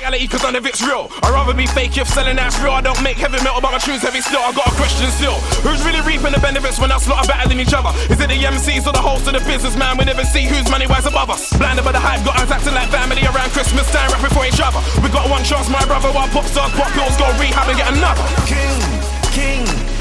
reality cause none of it's real. I'd rather be fake if selling that's real. I don't make heavy metal but my tunes heavy still. I got a question still. Who's really reaping the benefits when us lot are better than each other? Is it the MCs or the host of the business, man? We never see who's money-wise above us. Blinded by the hype, got us acting like family around Christmas time, rapping for each other. We got one chance, my brother, while pop stars, pop pills, go rehab and get another. King,